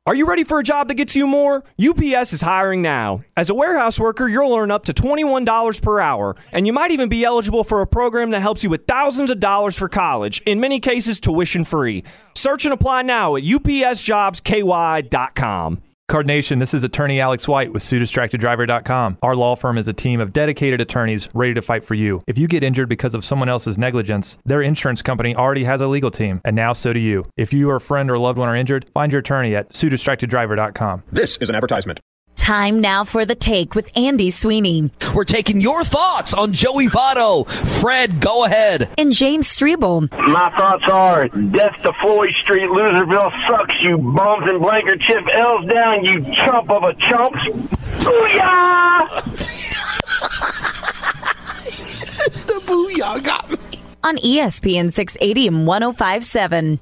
Are you ready for a job that gets you more? UPS is hiring now. As a warehouse worker, you'll earn up to $21 per hour, and you might even be eligible for a program that helps you with thousands of dollars for college, in many cases tuition free. Search and apply now at upsjobsky.com. Card Nation, this is attorney Alex White with SueDistractedDriver.com. Our law firm is a team of dedicated attorneys ready to fight for you. If you get injured because of someone else's negligence, their insurance company already has a legal team, and now so do you. If you or a friend or loved one are injured, find your attorney at SueDistractedDriver.com. This is an advertisement. Time now for The Take with Andy Sweeney. We're taking your thoughts on Joey Votto. Fred, go ahead. And James Strebel. My thoughts are, death to Floyd Street, Loserville sucks, you bums and blanker, chip L's down, you chump of a chumps. Booyah! The booyah got me. On ESPN 680 and 105.7.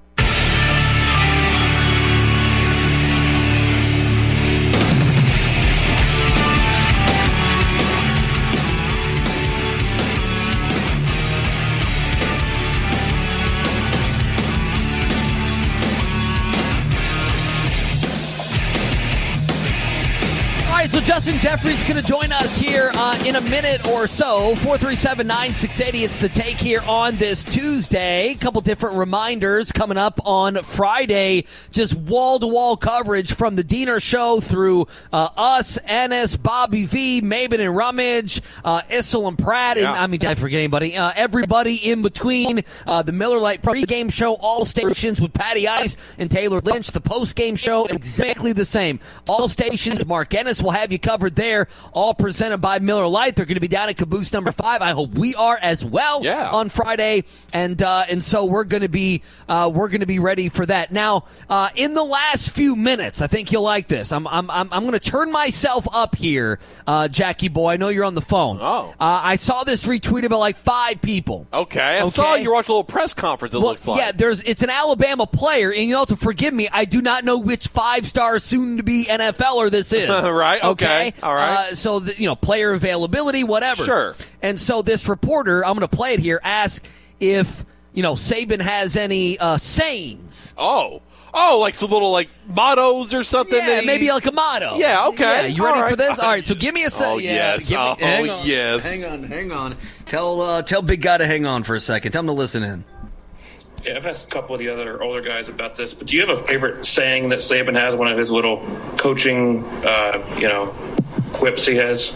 So Justin Jeffrey's going to join us here in a minute or so. 437-9680. It's The Take here on this Tuesday. A couple different reminders coming up on Friday. Just wall-to-wall coverage from the Diener Show through us, Ennis, Bobby V, Maben and Rummage, Issel and Pratt. And, did I forget anybody? Everybody in between. The Miller Lite pregame show, all stations with Patty Ice and Taylor Lynch. The postgame show, exactly the same. All stations. Mark Ennis will have you covered there, all presented by Miller Lite. They're going to be down at Caboose number 5. I hope we are as well on Friday, and so we're going to be ready for that. Now, in the last few minutes, I think you'll like this. I'm going to turn myself up here, Jackie boy. I know you're on the phone. I saw this retweeted by like 5 people. Okay, I saw you watch a little press conference. It looks like it's an Alabama player, and you have to forgive me. I do not know which 5-star soon-to-be NFLer this is. Right. Okay. All right. So, player availability, whatever. Sure. And so this reporter, I'm going to play it here, asked if, Saban has any sayings. Oh, like some little, mottos or something? Yeah, maybe like a motto. Yeah, okay. Yeah, you ready for this? All right, so give me a second. Yes. Hang on. Yes. Hang on. Tell Big Guy to hang on for a second. Tell him to listen in. Yeah, I've asked a couple of the other older guys about this, but do you have a favorite saying that Saban has, one of his little coaching, quips he has?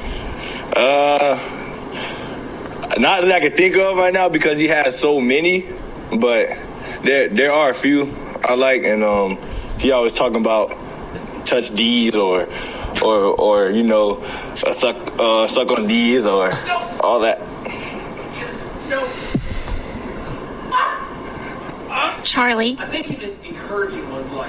Not that I can think of right now because he has so many, but there are a few I like, and he always talking about touch D's or suck on D's or all that. Charlie. I think it's encouraging ones like.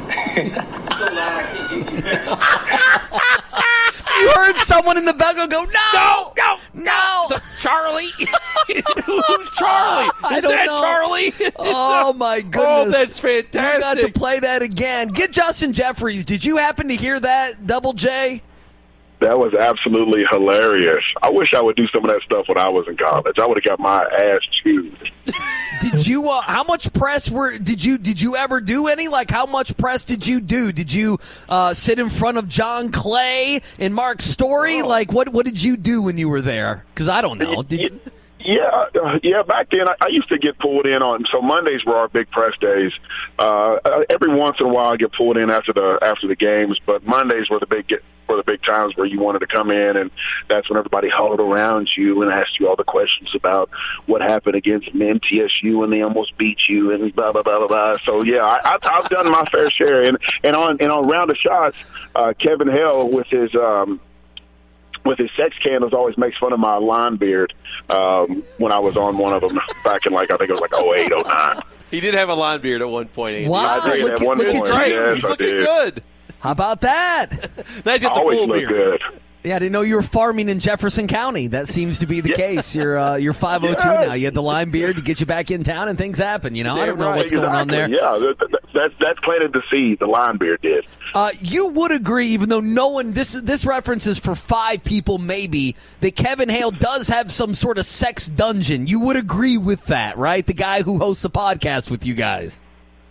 You heard someone in the background go, no, Charlie. Who's Charlie? I Is don't that know. Charlie? Oh my goodness! Oh, that's fantastic. You got to play that again. Get Justin Jeffries. Did you happen to hear that, Double J? That was absolutely hilarious. I wish I would do some of that stuff when I was in college. I would have got my ass chewed. Did you? How much press did you ever do any? Like, how much press did you do? Did you sit in front of John Clay and Mark Story? Like, what did you do when you were there? Because I don't know. Yeah. Back then, I used to get pulled in on. So Mondays were our big press days. Every once in a while, I get pulled in after the games, but Mondays were the big times where you wanted to come in, and that's when everybody huddled around you and asked you all the questions about what happened against MTSU and they almost beat you and blah blah blah blah blah. So yeah, I've done my fair share. And on Round of Shots, Kevin Hale with his sex candles always makes fun of my line beard when I was on one of them back in I think it was 08, 09. He did have a line beard at one point. Andy. Wow. I did at one point. Yes, He's looking good. How about that? Now he's got the always full look beard. good. Yeah, I didn't know you were farming in Jefferson County. That seems to be the case. You're 502 now. You had the lime beard to get you back in town, and things happen. I don't know what's going on there. Yeah, that's planted the seed. The line beard did. You would agree, even though no one this reference is for 5 people, maybe that Kevin Hale does have some sort of sex dungeon. You would agree with that, right? The guy who hosts the podcast with you guys.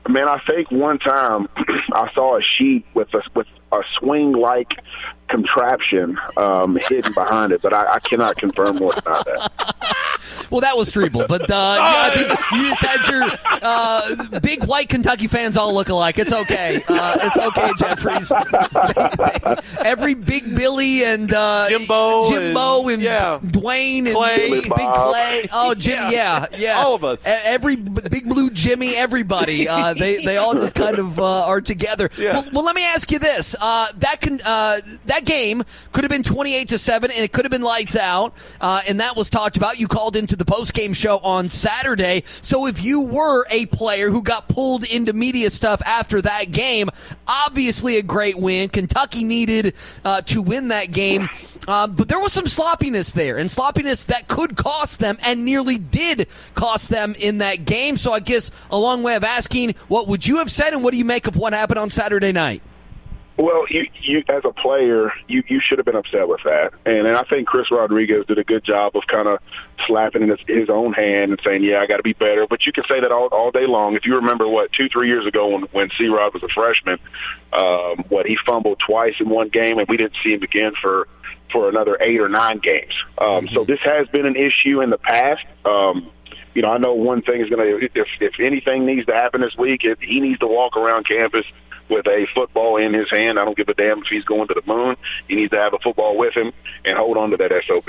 Man, I think one time I saw a sheet with a swing-like contraption hidden behind it, but I cannot confirm more about that. Well, that was Strebel, but I think you just had your big white Kentucky fans all look alike. It's okay. It's okay, Jeffries. Every Big Billy and Jimbo and Dwayne Clay, and Big Clay. Oh, Jimmy, yeah. All of us. Every Big Blue Jimmy, everybody. They all just kind of are together. Yeah. Well, let me ask you this: that game could have been 28-7, and it could have been lights out, and that was talked about. You called into the post-game show on Saturday. So if you were a player who got pulled into media stuff after that game, obviously a great win. Kentucky needed to win that game, but there was some sloppiness there, and sloppiness that could cost them and nearly did cost them in that game. So I guess a long way of asking, what would you have said, and what do you make of what happened on Saturday night? Well, you as a player, you should have been upset with that. And I think Chris Rodriguez did a good job of kind of slapping his own hand and saying, yeah, I got to be better. But you can say that all day long. If you remember, 2-3 years ago when C-Rod was a freshman, he fumbled twice in one game, and we didn't see him again for another 8 or 9 games. So this has been an issue in the past. I know one thing is going to, if anything needs to happen this week, he needs to walk around campus with a football in his hand. I don't give a damn if he's going to the moon. He needs to have a football with him and hold on to that SOB.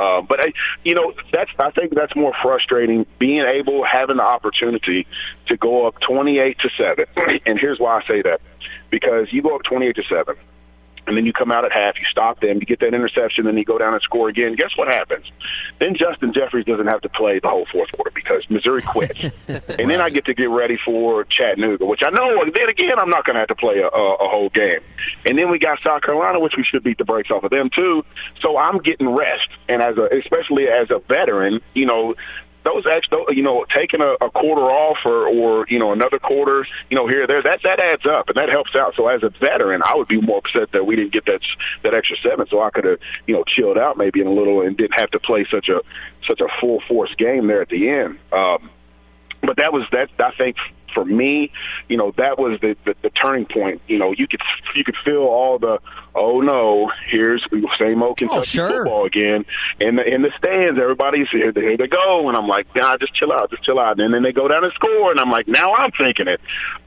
I think that's more frustrating, having the opportunity to go up 28-7. And here's why I say that. Because you go up 28-7. And then you come out at half, you stop them, you get that interception, then you go down and score again. Guess what happens? Then Justin Jeffries doesn't have to play the whole fourth quarter because Missouri quits. And then I get to get ready for Chattanooga, which I know, then again, I'm not going to have to play a whole game. And then we got South Carolina, which we should beat the brakes off of them too. So I'm getting rest. And especially as a veteran, those extra, taking a quarter off or another quarter, here or there, that adds up and that helps out. So as a veteran, I would be more upset that we didn't get that extra 7, so I could have, chilled out maybe in a little and didn't have to play such a full force game there at the end. But I think for me, that was the turning point. You could feel all the, oh no, here's same old Kentucky football again. In the stands, everybody's here they go, and I'm like, nah, just chill out. And then they go down and score, and I'm like, now I'm thinking it.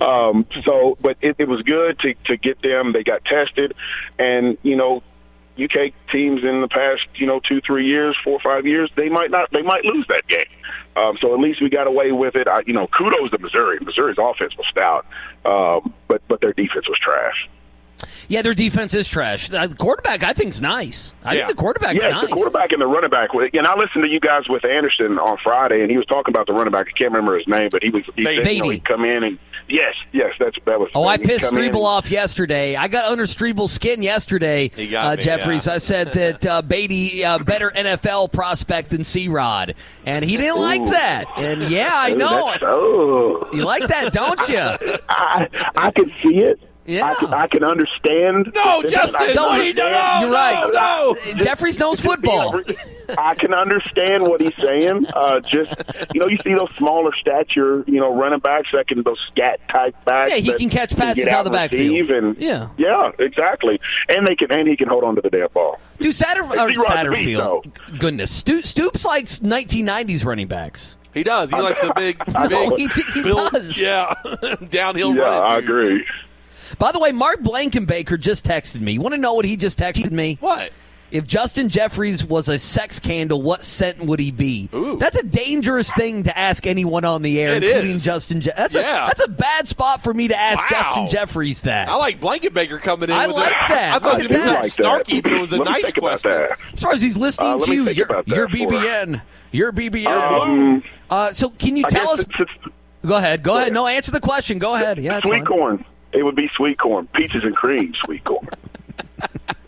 But it was good to get them. They got tested, and UK teams in the past, 2-3 years, 4 or 5 years, they might lose that game. So at least we got away with it. Kudos to Missouri. Missouri's offense was stout, but their defense was trash. Yeah, their defense is trash. The quarterback, I think, is nice. I think the quarterback's nice. The quarterback and the running back. And I listened to you guys with Anderson on Friday, and he was talking about the running back. I can't remember his name, but he said, he'd come in and yes, that was. Oh, I pissed Strebel off yesterday. I got under Strebel's skin yesterday, Jeffries. I said that Beatty better NFL prospect than C-Rod, and he didn't like that. And I know. You like that, don't you? I can see it. Yeah. I can understand. No, Justin, no, you're right. No. Jeffries knows football. I can understand what he's saying. You see those smaller stature, running backs that can, those scat type backs. Yeah, he can catch passes out of the backfield. Yeah, exactly. And he can hold on to the damn ball. Dude, Satterfield. Goodness, Stoops likes 1990s running backs. He does. He likes the big. He does. Yeah, downhill. Yeah, running. I agree. By the way, Mark Blankenbaker just texted me. You want to know what he just texted me? What? If Justin Jeffries was a sex candle, what scent would he be? Ooh. That's a dangerous thing to ask anyone on the air, including Justin Jeffries. That's a bad spot for me to ask Justin Jeffries that. I like Blankenbaker coming in. I like that. I thought it was snarky, but it was a nice question. As far as he's listening to you, your BBN. Your BBN. So can you tell us? Go ahead. No, answer the question. Go ahead. Yeah, sweet corn. It would be sweet corn. Peaches and cream sweet corn.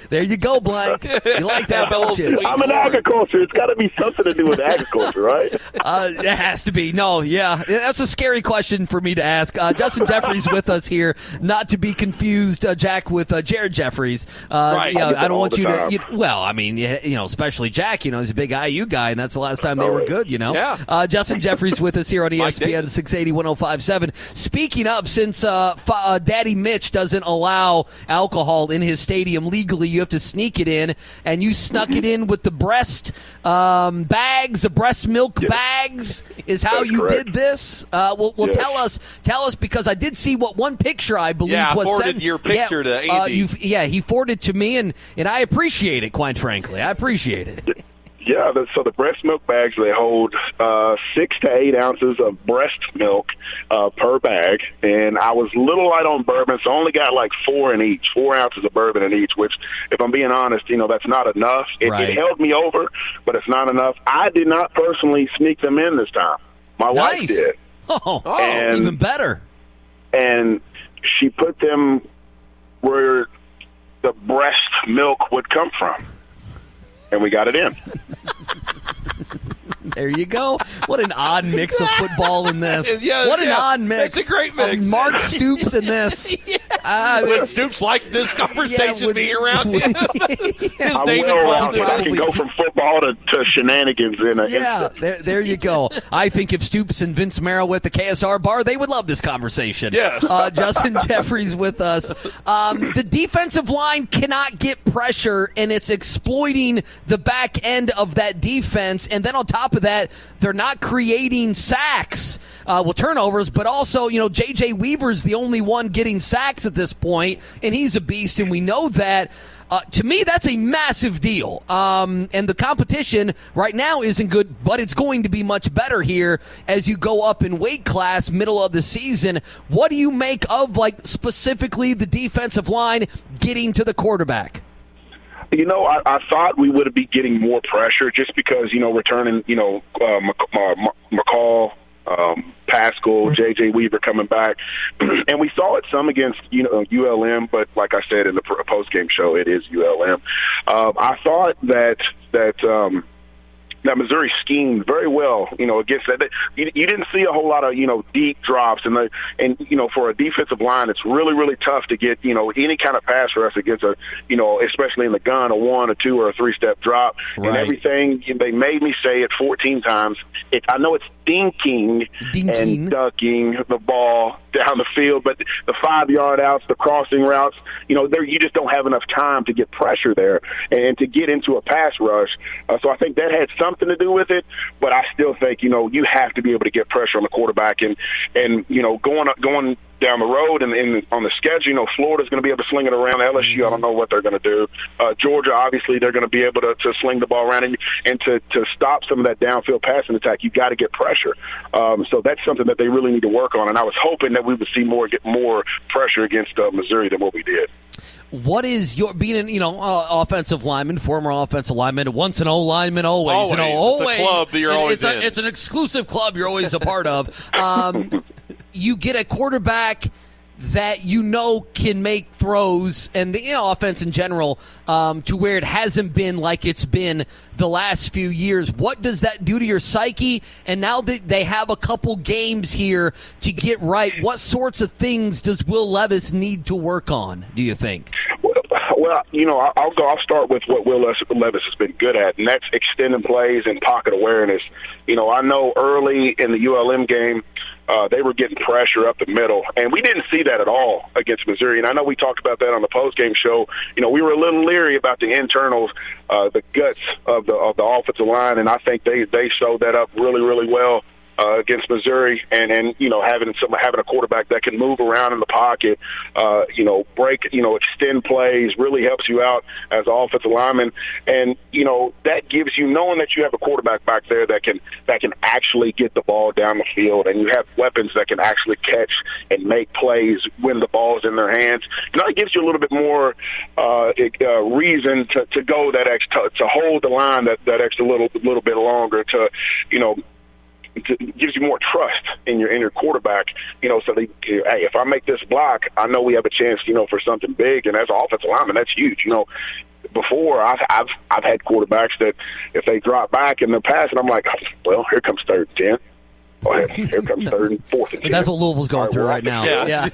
There you go, Blank. You like that, don't you? I'm in agriculture. It's got to be something to do with agriculture, right? It has to be. No, yeah. That's a scary question for me to ask. Justin Jeffries with us here, not to be confused, Jack, with Jared Jeffries. Right. I don't want you to. Well, I mean, especially Jack. He's a big IU guy, and that's the last time they were good. Yeah. Justin Jeffries with us here on ESPN 680 1057. Speaking of, since Daddy Mitch doesn't allow alcohol in his stadium legally, you have to sneak it in, and you snuck it in with the breast bags, the breast milk bags, is how That's you correct. did this. Well, Yes. tell us, because I did see one picture I believe I was forwarded sent. your picture to Andy. He forwarded to me, and I appreciate it. Quite frankly, I appreciate it. Yeah, so the breast milk bags, they hold 6 to 8 ounces of breast milk per bag, and I was a little light on bourbon, so I only got like 4 ounces of bourbon in each, which, if I'm being honest, that's not enough. It held me over, but it's not enough. I did not personally sneak them in this time. My wife did. Oh, even better. And she put them where the breast milk would come from. And we got it in. There you go. What an odd mix of football in this. What an odd mix. It's a great mix. Mark Stoops in this. Would Stoops like this conversation being around him? His I'm name well involved rounded. I can go from football to shenanigans in an instant. There you go. I think if Stoops and Vince Merrill at the KSR bar, they would love this conversation. Yes. Justin Jeffries with us. The defensive line cannot get pressure, and it's exploiting the back end of that defense. And then on top of that, they're not creating sacks, turnovers, but also, J.J. Weaver's the only one getting sacks at this point, and he's a beast, and we know that. To me, that's a massive deal. And the competition right now isn't good, but it's going to be much better here as you go up in weight class middle of the season. What do you make of, specifically the defensive line getting to the quarterback? I thought we would be getting more pressure just because, returning, McCall, Pascal, J.J. Weaver coming back. And we saw it some against, ULM, but like I said in the post-game show, it is ULM. I thought that Missouri schemed very well, against that. You didn't see a whole lot of, deep drops, and for a defensive line, it's really, really tough to get, any kind of pass rush against especially in the gun, a 1, a 2, or a 3-step drop, and everything. They made me say it 14 times. I know it's dinking and ducking the ball down the field, but the 5-yard outs, the crossing routes, you just don't have enough time to get pressure there and to get into a pass rush. So I think that had something to do with it, but I still think, you have to be able to get pressure on the quarterback and going down the road and on the schedule, Florida's going to be able to sling it around. LSU, I don't know what they're going to do. Georgia, obviously, they're going to be able to sling the ball around and to stop some of that downfield passing attack. You got to get pressure. So that's something that they really need to work on. And I was hoping that we would see get more pressure against Missouri than what we did. What is your being an offensive lineman, former offensive lineman, once an O lineman, always. It's a club that you're always in. It's an exclusive club you're always a part of. You get a quarterback that can make throws, and the offense in general, to where it hasn't been like it's been the last few years. What does that do to your psyche? And now that they have a couple games here to get right, what sorts of things does Will Levis need to work on, do you think? Well, I'll start with what Will Levis has been good at, and that's extending plays and pocket awareness. I know early in the ULM game, they were getting pressure up the middle, and we didn't see that at all against Missouri. And I know we talked about that on the post-game show. We were a little leery about the internals, the guts of the offensive line, and I think they showed that up really, really well against Missouri, and having a quarterback that can move around in the pocket, break, extend plays, really helps you out as an offensive lineman, and that gives you, knowing that you have a quarterback back there that can actually get the ball down the field, and you have weapons that can actually catch and make plays when the ball's in their hands. It gives you a little bit more reason to go that extra, to hold the line that extra little bit longer, to it gives you more trust in your quarterback, so hey, if I make this block, I know we have a chance, for something big, and as an offensive lineman, that's huge. before I've had quarterbacks that if they drop back and they're passing, I'm like, well, here comes 3rd and 10. Here comes 3rd and 4th and 10. That's what Louisville's going through right now. Yeah.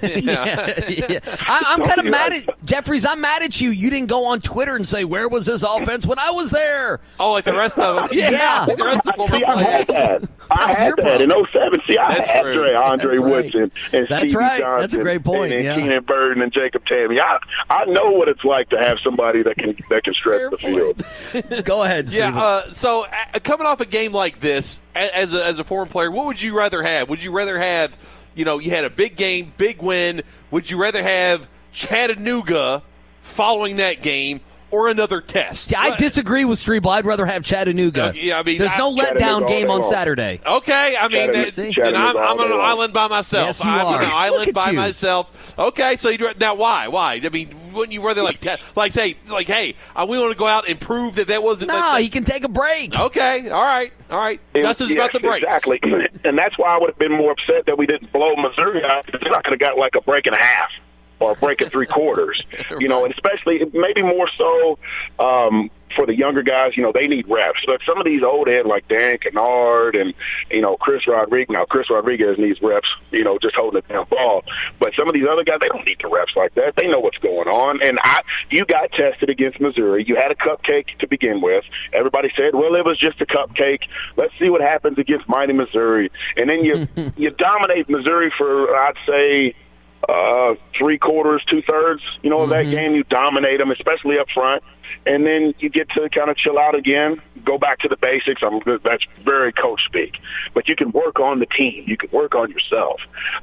I'm kind of mad at Jeffries. I'm mad at you. You didn't go on Twitter and say, where was this offense when I was there? Oh, like the rest of them. Yeah. Like the rest of the See, I had that. I had that in 07. See, I had Andre Woodson and That's Stevie right. Johnson. That's a great point. And Yeah. Keenan Burton and Jacob Tammy. I know what it's like to have somebody that can stretch the field. Go ahead, Steven. Yeah, so coming off a game like this, as a foreign player, what would you rather have? Would you rather have, you had a big game, big win? Would you rather have Chattanooga following that game or another test? See, I disagree with Strebel. I'd rather have Chattanooga. Yeah, I mean, there's no letdown game on Saturday. Okay, I mean, and I'm on an island by myself. Yes, you I'm are. on an island by you. myself. Okay, so now why? I mean, wouldn't you rather say, hey, we want to go out and prove that wasn't? No, he can take a break. Okay, all right. Justin's about the breaks. Exactly, and that's why I would have been more upset that we didn't blow Missouri out. They're not going to got like a break and a half. Or a break at 3/4, and especially maybe more so for the younger guys. They need reps. But some of these old heads like Dan Kennard and Chris Rodriguez. Now Chris Rodriguez needs reps. Just holding the damn ball. But some of these other guys, they don't need the reps like that. They know what's going on. And you got tested against Missouri. You had a cupcake to begin with. Everybody said, well, it was just a cupcake. Let's see what happens against mighty Missouri. And then you dominate Missouri for, I'd say, 3/4, 2/3, of that game. You dominate them, especially up front, and then you get to kind of chill out again, go back to the basics. That's very coach speak, but you can work on the team, you can work on yourself,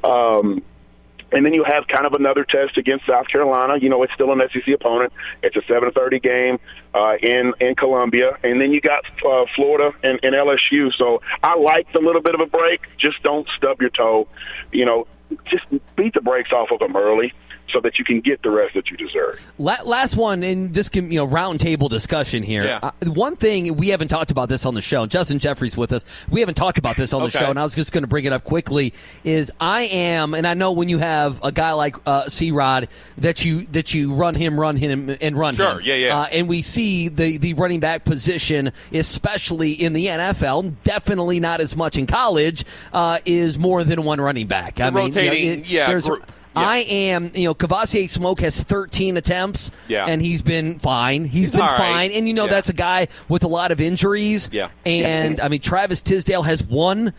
and then you have kind of another test against South Carolina. It's still an SEC opponent. It's a 7:30 game in Columbia, and then you got Florida and LSU. So I like the little bit of a break. Just don't stub your toe. Just beat the brakes off of them early so that you can get the rest that you deserve. Last one, and this can, round table discussion here. Yeah. One thing, we haven't talked about this on the show. Justin Jeffries with us. We haven't talked about this on the show, and I was just going to bring it up quickly, is and I know when you have a guy like C-Rod that you run him, and Sure, him. yeah. And we see the running back position, especially in the NFL, definitely not as much in college, is more than one running back. Rotating, group. I Kavosiey Smoke has 13 attempts, and he's been fine. He's been fine, and that's a guy with a lot of injuries. Yeah. And Travis Tisdale has one.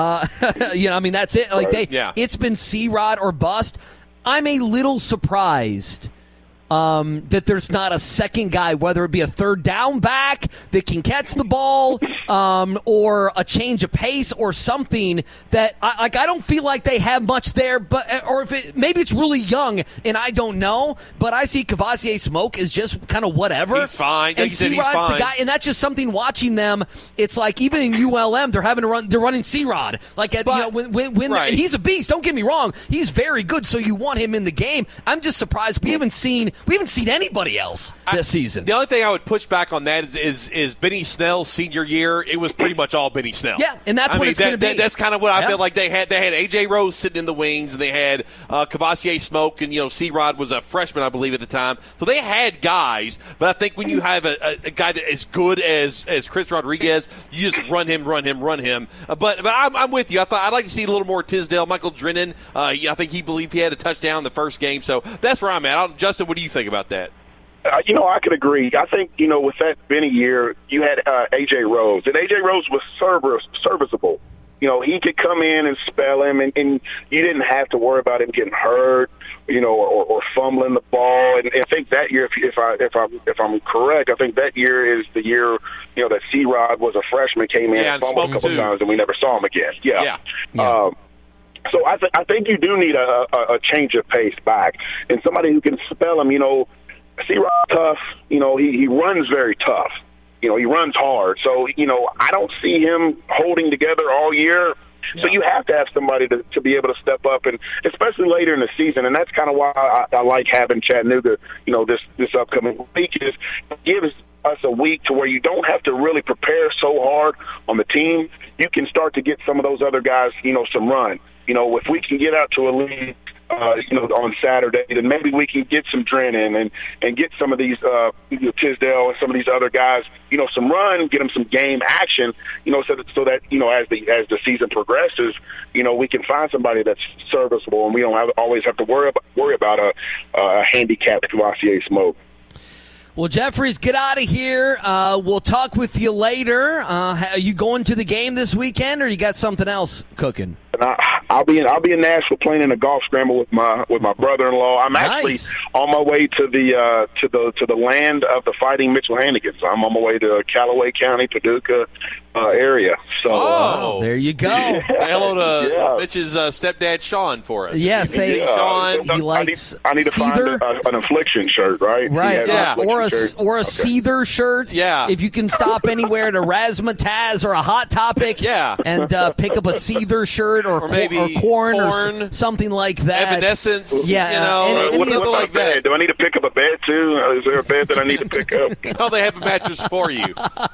That's it. It's been C-Rod or bust. I'm a little surprised that there's not a second guy, whether it be a third down back that can catch the ball, or a change of pace or something that I don't feel like they have much there, maybe it's really young and I don't know, but I see Kavosiey Smoke is just kind of whatever. He's fine. And C-Rod's the guy, and that's just something watching them. It's like even in ULM they're running C-Rod and he's a beast. Don't get me wrong, he's very good. So you want him in the game. I'm just surprised we haven't seen anybody else this season. The only thing I would push back on that is Benny Snell's senior year. It was pretty much all Benny Snell. Yeah, and that's what it's going to be. That's kind of what I feel like they had. They had A.J. Rose sitting in the wings, and they had Kavosiey Smoke, and C-Rod was a freshman, I believe, at the time. So they had guys, but I think when you have a guy that is good as Chris Rodriguez, you just run him. But I'm with you. I'd like to see a little more Tisdale. Michael Drennan, I think he believed he had a touchdown in the first game. So that's where I'm at. Justin, what do you think about that? I could agree. I think, with that Benny year, you had A.J. Rose. And A.J. Rose was serviceable. He could come in and spell him, and you didn't have to worry about him getting hurt, or fumbling the ball. And I think that year, if I'm correct, I think that year is the year, that C-Rod was a freshman, came in and fumbled a couple times, and we never saw him again. Yeah. So I think you do need a change of pace back, and somebody who can spell him. C-Rod tough. He runs very tough. He runs hard. So I don't see him holding together all year. Yeah. So you have to have somebody to be able to step up, and especially later in the season. And that's kind of why I like having Chattanooga. This upcoming week is gives us a week to where you don't have to really prepare so hard on the team. You can start to get some of those other guys, some run. If we can get out to at least on Saturday, then maybe we can get some Drennan and get some of these, Tisdale and some of these other guys, some run, get them some game action, so that as the season progresses, we can find somebody that's serviceable and we don't always have to worry about a handicapped Kavosiey Smoke. Well, Jeffries, get out of here. We'll talk with you later. Are you going to the game this weekend, or you got something else cooking? I'll be in Nashville playing in a golf scramble with my brother-in-law. I'm actually on my way to the land of the Fighting Mitchell Hanigans. I'm on my way to Callaway County, Paducah area. So there you go. Say hello to Mitch's stepdad Sean for us. Yeah, say Sean. He likes. I need to Seether. find an Affliction shirt, right? Right, or a Seether shirt. Yeah. If you can stop anywhere to Razzmatazz or a Hot Topic. Yeah. And pick up a Seether shirt or maybe or corn or something like that. Evanescence. Yeah. Something like that. Do I need to pick up a bed too? Is there a bed that I need to pick up? No, they have a mattress for you.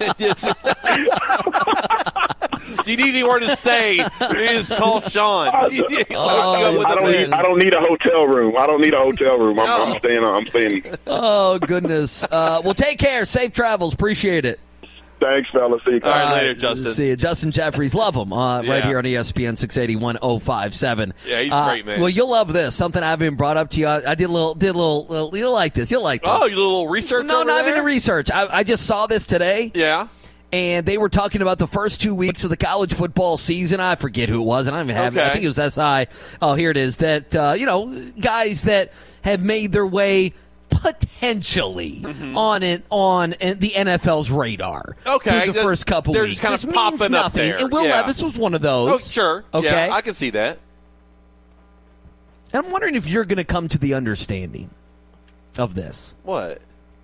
You need anywhere to stay. You just call Sean. I don't need a hotel room. I'm staying. Oh, goodness. Well, take care. Safe travels. Appreciate it. Thanks, fellas. See you. All right, later, Justin. See you. Justin Jeffries. Love him right here on ESPN 680 1057. Yeah, he's great, man. Well, you'll love this. Something I haven't brought up to you. I did a little you'll like this. You'll like this. Oh, you did a little research No, over not there? even research. I just saw this today. Yeah. And they were talking about the first 2 weeks of the college football season. I forget who it was, and I don't even have it. I think it was SI. Oh, here it is. That, guys that have made their way potentially on the NFL's radar. Okay. Through the first couple they're weeks. just kind of This popping means up nothing. there. And Will Levis was one of those. Oh, sure. Okay. Yeah, I can see that. And I'm wondering if you're going to come to the understanding of this. What?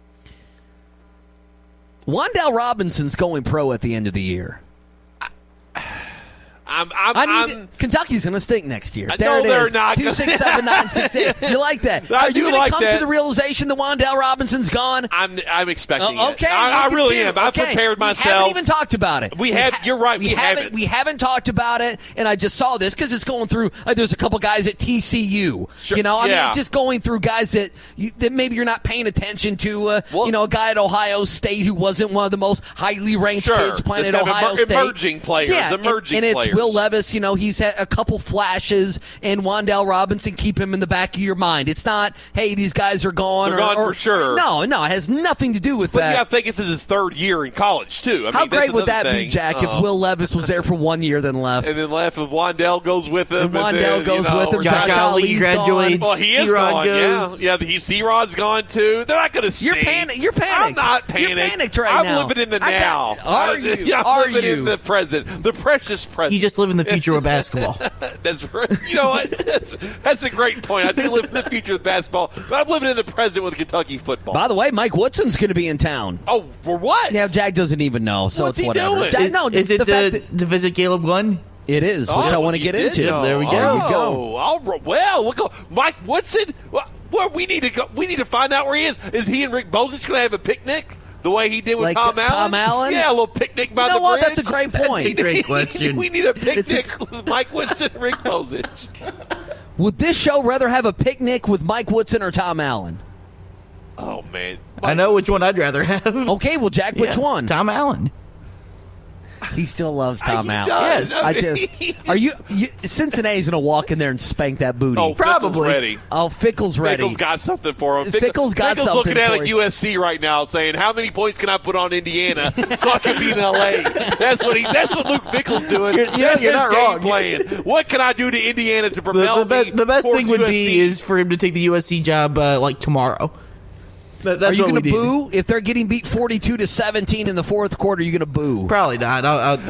Wan'Dale Robinson's going pro at the end of the year. Kentucky's going to stink next year. There it is. They're not. 267-968. You like that? I Are do you going like to come that. to the realization that Wan'Dale Robinson's gone? I'm expecting Okay, it. I really am. I've Okay. prepared myself. We haven't even talked about it. You're right. We haven't. We haven't talked about it, and I just saw this because it's going through. There's a couple guys at TCU. Sure, I mean, yeah. it's just going through guys that maybe you're not paying attention to. A guy at Ohio State who wasn't one of the most highly ranked kids playing at Ohio State. Emerging players. Yeah, emerging and players. It's Will Levis. He's had a couple flashes, and Wan'Dale Robinson, keep him in the back of your mind. It's not, hey, these guys are gone. They're gone for sure. No, it has nothing to do with that. But you got to think this is his third year in college, too. How great would that be, Jack, if Will Levis was there for 1 year, then left? And then left, if Wan'Dale goes with him. And Wan'Dale goes with him. Josh Ali graduates. Well, he is C-Rod gone, goes. yeah. C-Rod's gone, too. They're not going to stay. You're panicked. I'm not panicked. You're panicked right now. I'm living in the now. Are you? I'm living in the present. The precious present. You just live in the future of basketball. That's right. You know what? That's a great point. I do live in the future with basketball, but I'm living in the present with Kentucky football. By the way, Mike Woodson's going to be in town. Oh, for what? Yeah, Jack doesn't even know, so What's it's he whatever. doing? Jack, Is it to visit Caleb Glenn? It is, which I want to get into. There we go. There you go. Well, look, Mike Woodson. Well, we need to go. We need to find out where he is. Is he and Rick Bozich going to have a picnic? The way he did with Tom Allen? Tom Allen? Yeah, a little picnic by the what? bridge. That's a great point. That's a great question. We need a picnic with Mike Woodson and Rick Bozich. Would this show rather have a picnic with Mike Woodson or Tom Allen? Oh, man. I know which one I'd rather have. Okay, well, Jack, which one? Tom Allen. He still loves Tom Allen. Does. Yes. Are you Cincinnati's going to walk in there and spank that booty? Oh, Probably. ready. Oh, Fickle's ready. Fickle's got something for him. Fickle's got something looking at for like him. USC right now, saying, "How many points can I put on Indiana so I can be in LA?" That's what Luke Fickle's doing. You're That's not his wrong. game plan. What can I do to Indiana to propel me? The best thing would towards be USC? is for him to take the USC job like tomorrow. That's Are you what going to we boo if they're getting beat 42-17 in the fourth quarter? Are you going to boo? Probably not.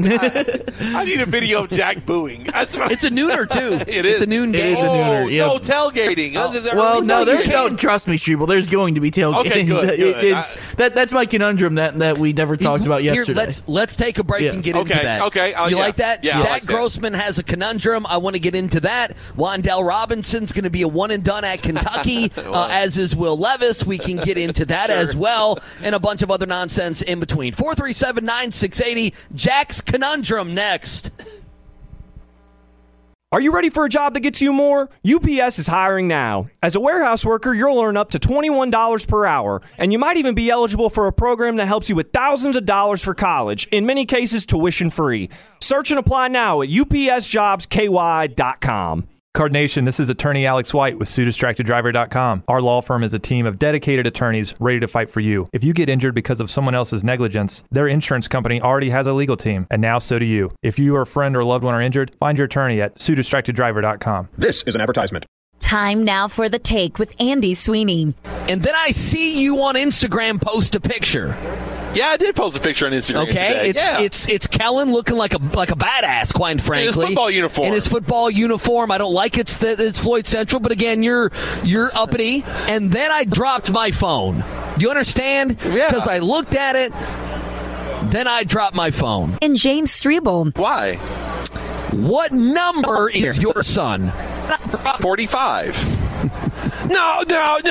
I need a video of Jack booing. That's right. It's a nooner too. It is. It's a noon It game. is a nooner, yep. No tailgating. Well, no, you don't trust me, Struble. There's going to be tailgating. Okay, good. That's my conundrum that we never talked about Here, yesterday. let's take a break and get into that. Okay. You like that? Yeah, I Jack like that. Grossman has a conundrum. I want to get into that. Wan'Dale Robinson's going to be a one and done at Kentucky, as is Will Levis. We can get into that as well, and a bunch of other nonsense in between. 437-9680. Jack's conundrum next. Are you ready for a job that gets you more? UPS is hiring now. As a warehouse worker, you'll earn up to $21 per hour, and you might even be eligible for a program that helps you with thousands of dollars for college, in many cases tuition free. Search and apply now at upsjobsky.com. Card Nation, this is attorney Alex White with SueDistractedDriver.com. Our law firm is a team of dedicated attorneys ready to fight for you. If you get injured because of someone else's negligence, their insurance company already has a legal team, and now so do you. If you or a friend or loved one are injured, find your attorney at SueDistractedDriver.com. This is an advertisement. Time now for The Take with Andy Sweeney. And then I see you on Instagram post a picture. Yeah, I did post a picture on Instagram. Okay, today. it's Kellen looking like a badass, quite frankly. In his football uniform. In his football uniform. I don't like it's Floyd Central, but again, you're uppity. And then I dropped my phone. Do you understand? Yeah. Because I looked at it, then I dropped my phone. And James Strebel. Why? What number is your son? 45. No.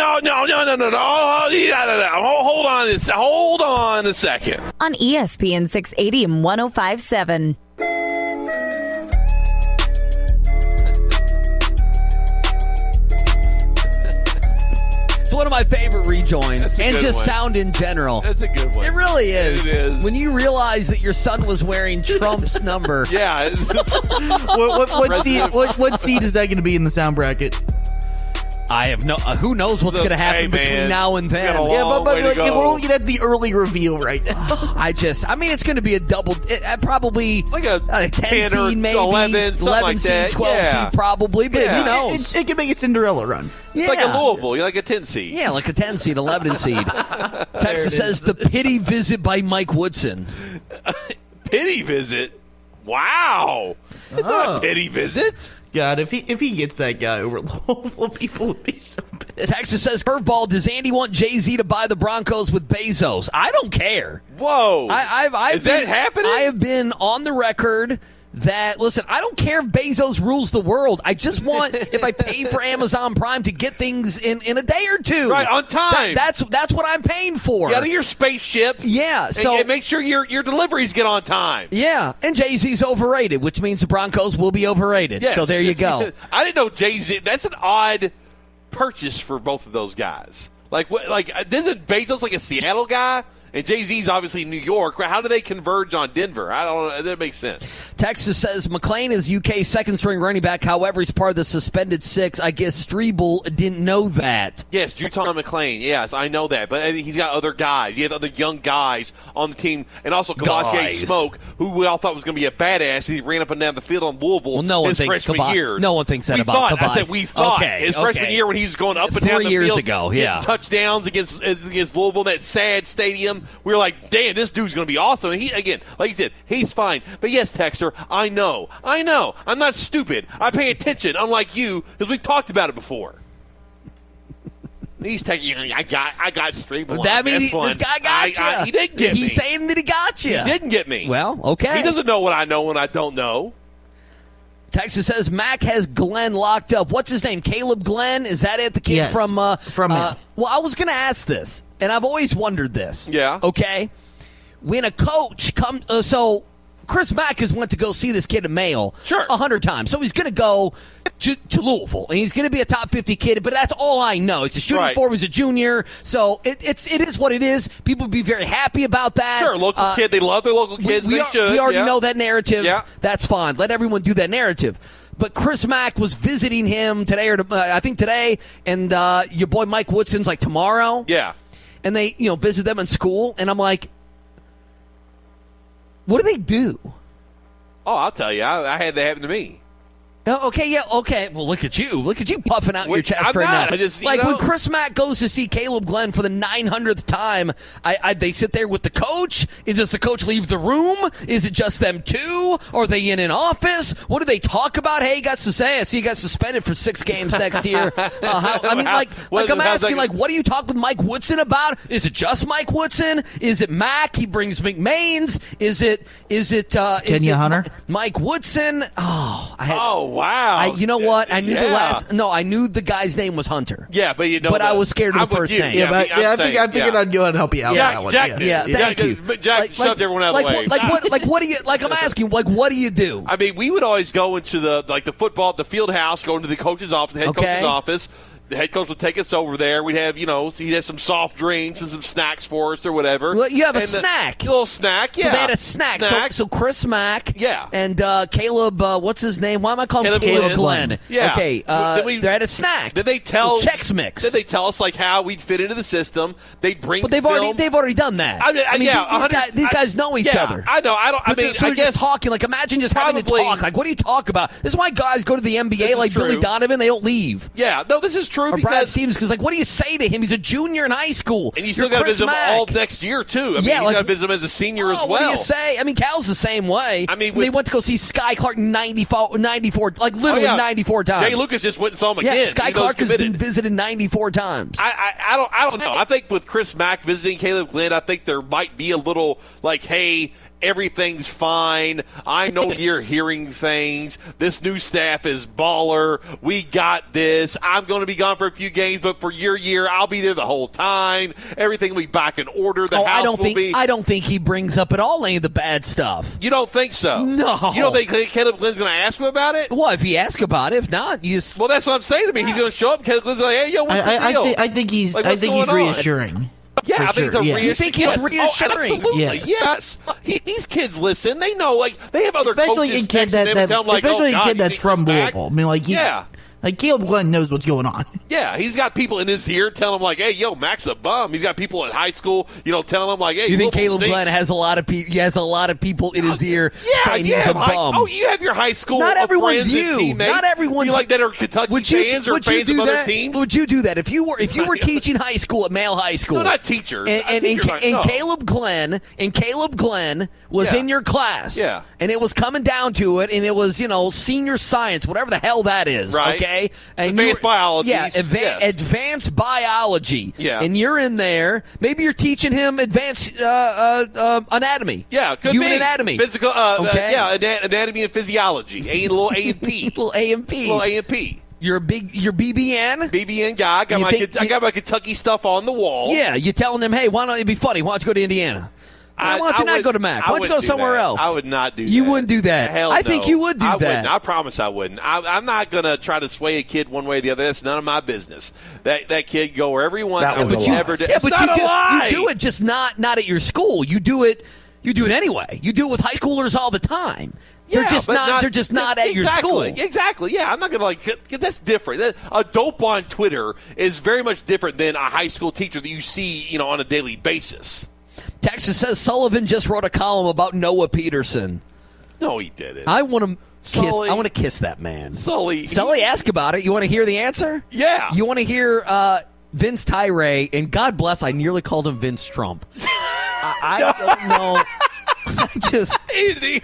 Hold on a second. On ESPN 680 and 105.7. It's one of my favorite rejoins, and just one. sound in general. That's a good one. It really is. It is. When you realize that your son was wearing Trump's number. Yeah. What seed is that going to be in the sound bracket? I have no. Who knows what's going to happen between now and then? But we're looking at the early reveal right now. I mean, it's going to be a double. Probably like a 10 or seed, maybe 11 like seed, that. 12 seed, probably. But who knows? It can make a Cinderella run. It's like a Louisville. You're like a 10 seed. Yeah, like a 10 seed, 11 seed. Texas says the pity visit by Mike Woodson. Pity visit? Wow. It's not a pity visit. God, if he gets that guy over Louisville, people would be so pissed. Texas says, curveball, does Andy want Jay-Z to buy the Broncos with Bezos? I don't care. Whoa. Is that happening? I have been on the record that, listen, I don't care if Bezos rules the world. I just want, if I pay for Amazon Prime, to get things in a day or two. Right, on time. That's what I'm paying for. Get out of your spaceship. Yeah. So and make sure your deliveries get on time. Yeah, and Jay-Z's overrated, which means the Broncos will be overrated. Yes. So there you go. I didn't know Jay-Z. That's an odd purchase for both of those guys. Isn't Bezos like a Seattle guy? And Jay-Z's obviously in New York. How do they converge on Denver? I don't know. That makes sense. Texas says McLean is UK's second-string running back. However, he's part of the suspended 6. I guess Strebel didn't know that. Yes, Juton McLean. Yes, I know that. But he's got other guys. He had other young guys on the team. And also Kavosiey Smoke, who we all thought was going to be a badass. He ran up and down the field on Louisville well, no one his thinks freshman year. No one thinks that about Kavosiey. I said we thought. His freshman year when he was going up and down the 3 years field. ago, getting touchdowns against Louisville in that sad stadium. We were like, damn, this dude's going to be awesome. And he, again, like you said, he's fine. But yes, Texter, I know. I'm not stupid. I pay attention, unlike you, because we've talked about it before. He's taking. I got Strebel. That means this guy got you. He didn't get me. He's saying that he got you. He didn't get me. Well, okay. He doesn't know what I know when I don't know. Texas says Mac has Glenn locked up. What's his name? Caleb Glenn? Is that it? The kid yes, from well, I was going to ask this, and I've always wondered this. Yeah. Okay. When a coach comes, so Chris Mack has went to go see this kid in Mail 100 times. So he's going to go to Louisville, and he's going to be a top 50 kid, but that's all I know. It's a shooting form. He's a junior, so it is what it is. People would be very happy about that. Sure, local kid. They love their local kids. We should. We already know that narrative. Yeah. That's fine. Let everyone do that narrative. But Chris Mack was visiting him today, or I think today, and your boy Mike Woodson's like tomorrow. Yeah. And they, visit them in school, and I'm like, what do they do? Oh, I'll tell you. I had that happen to me. Okay, yeah, okay. Well, look at you puffing out your chest right now. When Chris Mack goes to see Caleb Glenn for the 900th time, they sit there with the coach. Does the coach leave the room? Is it just them two? Are they in an office? What do they talk about? Hey, he got to say, I see he got suspended for 6 games next year. I'm asking, what do you talk with Mike Woodson about? Is it just Mike Woodson? Is it Mack? He brings McMains? Is it Kenya Hunter? Mike Woodson? Oh, Wow. You know what? I knew Yeah. I knew the guy's name was Hunter. Yeah, but I was scared of the first name. Yeah, but I'm thinking I'd go ahead and help you out with that one. Jack, Thank you. But Jack shoved everyone out of the way. What do you? Like I'm asking. Like what do you do? I mean, we would always go into the field house, go into the coach's office, the head coach's office. The head coach would take us over there. We'd have, he'd have some soft drinks and some snacks for us or whatever. Well, you have a snack. A little snack, yeah. So they had a snack. So Chris Mack. Yeah. And Caleb, what's his name? Why am I calling him Caleb Glenn? Yeah. Okay. They had a snack. Did they tell Chex Mix? Did they tell us how we'd fit into the system? They'd bring. But they've already done that. I mean, these guys know each other. I know. I guess just talking. Like imagine just having to talk. Like what do you talk about? This is why guys go to the NBA like Billy Donovan. They don't leave. Yeah. No, this is true. Or Brad Stevens. Because, what do you say to him? He's a junior in high school. And you still got to visit him all next year, too. I mean, you got to visit him as a senior as well. What do you say? I mean, Cal's the same way. I mean, they went to go see Sky Clark 94 like literally 94 times. Jay Lucas just went and saw him again. Yeah, Sky Clark has been visited 94 times. I don't know. I think with Chris Mack visiting Caleb Glenn, I think there might be a little hey, everything's fine. I know you're hearing things. This new staff is baller. We got this. I'm going to be gone for a few games, but for your year, I'll be there the whole time. Everything will be back in order. The house will be. I don't think he brings up at all any of the bad stuff. You don't think so? No. You don't think Caleb Glenn's going to ask him about it? Well, if he asks about it, if not, you just. Well, that's what I'm saying to me. He's going to show up. Caleb Glenn's like, hey, yo, what's the deal? I think he's reassuring. Yeah, I think it's You think he's reassuring? Absolutely. Yes. These kids listen. They know, they have other especially coaches in kid especially in kid that's from Louisville. I mean, Caleb Glenn knows what's going on. Yeah, he's got people in his ear telling him hey, yo, Mac's a bum. He's got people in high school, telling him hey, you think Caleb Glenn has a lot of people? He has a lot of people in his ear saying he's a bum. Oh, you have your high school not everyone's friends you. And teammates. Not everyone's that are Kentucky fans or fans of other teams. Would you do that if you were teaching high school at Male High School? No, not teachers. And Caleb Glenn was in your class. Yeah. And it was coming down to it, and it was senior science, whatever the hell that is. Right. Okay. And advanced biology. Yeah, advanced biology. Yeah. And you're in there. Maybe you're teaching him advanced anatomy. Yeah, could Human be. anatomy. Physical, anatomy and physiology. A little A and P. Little A and P. Little A and P. You're BBN? BBN guy. I got my Kentucky stuff on the wall. Yeah, you're telling them, hey, why don't it be funny? Why don't you go to Indiana? Why don't you not go to Mac? Why don't you go somewhere else? I would not do that. You wouldn't do that. Hell I think you would do that. Wouldn't. I promise I wouldn't. I'm not going to try to sway a kid one way or the other. That's none of my business. That kid go wherever he wants. That was a lie. It's not a lie. You do it just not at your school. You do it anyway. You do it with high schoolers all the time. They're just not at your school. Exactly. Yeah, I'm not going to that's different. A dope on Twitter is very much different than a high school teacher that you see, on a daily basis. Texas says Sullivan just wrote a column about Noah Peterson. No, he didn't. I want to kiss. I want to kiss that man. Sully, ask about it. You want to hear the answer? Yeah. You want to hear Vince Tyree, and God bless, I nearly called him Vince Trump. I don't know. I just. Andy.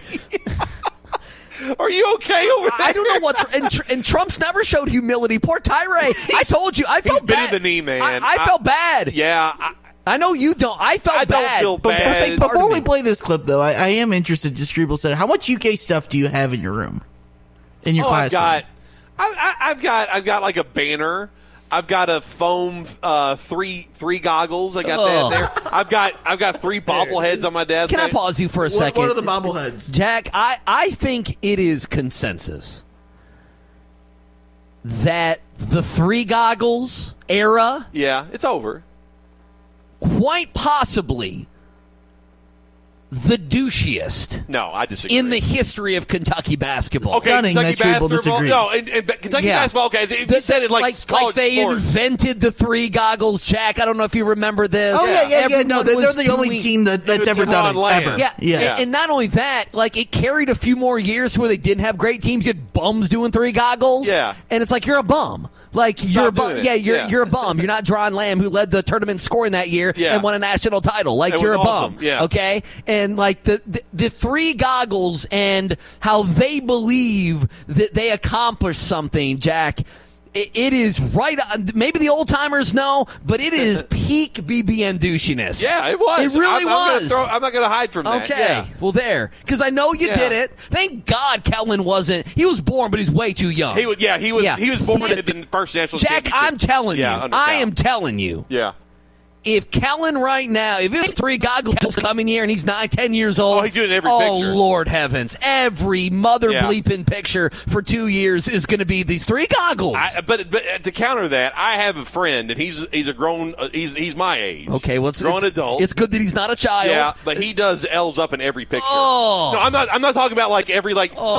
Are you okay over there? I don't know what's and Trump's never showed humility. Poor Tyree. I told you. I felt bad. He's been in the knee, man. I felt bad. Yeah. I know you don't. I felt bad. I don't feel bad. Before we play this clip, though, I am interested. Just Struble said, how much UK stuff do you have in your room? In your classroom? I've got like a banner. I've got a foam three goggles. I got that there. I've got 3 bobbleheads on my desk. Can I pause you for a second? What are the bobbleheads? Jack, I think it is consensus that the 3 goggles era, it's over. Quite possibly the douchiest. No, I disagree. In the history of Kentucky basketball. Okay, Stunning Kentucky that Struble basketball. disagrees. No, in Kentucky basketball. Okay, you said it like college they sports. invented the 3 goggles. Jack, I don't know if you remember this. Oh yeah. No, they're the only doing- team that's ever done it ever. Yeah. And not only that, it carried a few more years where they didn't have great teams. You had bums doing 3 goggles. Yeah. And it's like you're a bum. You're a bum. Yeah, you're a bum. You're not Dron Lamb, who led the tournament scoring that year and won a national title. You're a awesome. bum. Yeah. Okay? And the 3 goggles and how they believe that they accomplished something, Jack, It is right. Maybe the old timers know, but it is peak BBN douchiness. Yeah, it was. It really was. I'm not going to hide from that. Okay, yeah. well there, because I know you did it. Thank God Kellen wasn't. He was born, but he's way too young. He was born in the first national Jack, championship. I'm telling you. Yeah, I am telling you. Yeah. If Kellen right now, if it's 3 goggles coming here and he's 9, 10 years old, he's doing every picture. picture. Lord heavens, every mother bleeping picture for 2 years is going to be these 3 goggles. But to counter that, I have a friend and he's a grown, he's my age. Okay, well, grown adult. It's good that he's not a child. Yeah, but he does L's up in every picture. Oh. No, I'm not talking about like every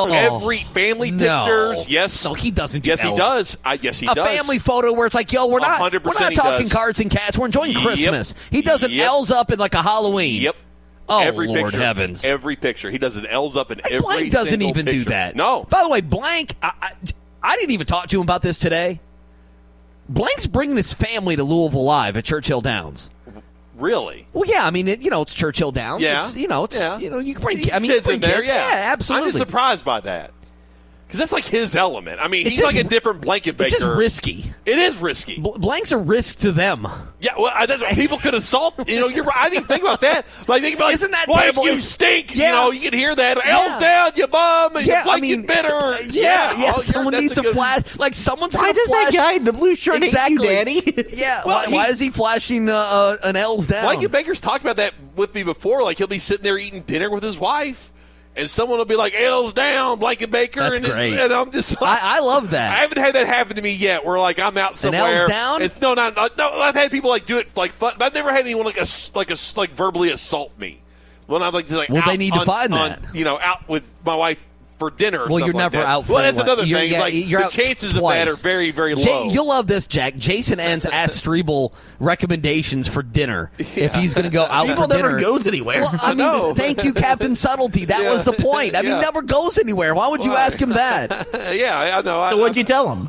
family pictures. Yes, no, he doesn't. Yes, he does. Yes, he does. A family photo where it's like, yo, we're not talking cards and cats. We're enjoying Christmas. He does an L's up in like a Halloween. Yep. Oh, every Lord picture, heavens. Every picture. He does an L's up in every Blank doesn't even picture. do that. No. By the way, Blank, I didn't even talk to him about this today. Blank's bringing his family to Louisville Live at Churchill Downs. Really? Well, yeah. I mean, it's Churchill Downs. Yeah. You can bring kids you can bring in there. kids. Yeah, absolutely. I'm just surprised by that. Because that's like his element. I mean, he's like a different blanket baker. It's just risky. It is risky. Blank's a risk to them. Yeah, well, people could assault. You're right. I didn't even think about that. Like, think about, isn't that Blank, terrible? you stink. Yeah. You can hear that. L's down, you bum. And Yeah, Blank, you bitter. Yeah. Someone needs to flash. Like, someone's Why does that guy in the blue shirt hate you, Daddy? Yeah. Well, why is he flashing an L's down? Blanket Baker's talked about that with me before. Like, he'll be sitting there eating dinner with his wife. And someone will be like, L's down, Blanket Baker. That's great. And I'm just like, I love that. I haven't had that happen to me yet where, like, I'm out somewhere. An L's down? No, I've had people, like, do it, like, fun. But I've never had anyone, like verbally assault me. When I'm, like, just, like, well, out they need to find that. Out with my wife for dinner or well, something you're never like that. out for Well, that's what? another thing. Yeah, like, the chances of that are very, very low. You'll love this, Jack. Jason Ends asked Strebel recommendations for dinner if he's going to go out for dinner. Never goes anywhere. Well, I mean, thank you, Captain Subtlety. That was the point. I mean, never goes anywhere. Why would you ask him that? Yeah, I know. So what'd you tell him?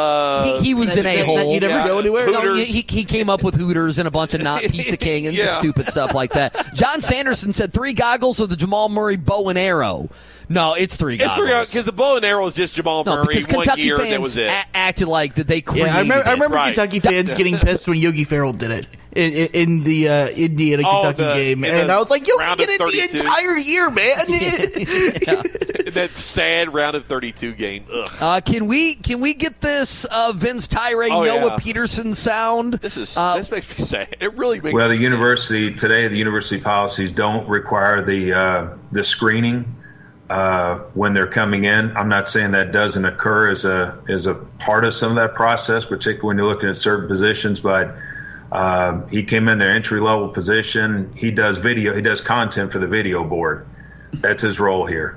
He was an a-hole. You never go anywhere? No, he came up with Hooters and a bunch of not Pizza King and stupid stuff like that. John Sanderson said 3 goggles of the Jamal Murray bow and arrow. No, it's 3 goggles. It's 3 goggles because the bow and arrow is just Jamal Murray because Kentucky 1 year. fans That was it. Acted like that they created. Yeah, I remember Right. Kentucky fans getting pissed when Yogi Ferrell did it in the Indiana Kentucky game, and I was like, "Yogi did it the entire year, man." That sad round of 32 game. Ugh. Can we get this Vince Tyra Noah Peterson sound? This makes me sad. It really makes. Well, the university policies don't require the screening when they're coming in. I'm not saying that doesn't occur as a part of some of that process, particularly when you're looking at certain positions. But he came in their entry level position. He does video. He does content for the video board. That's his role here.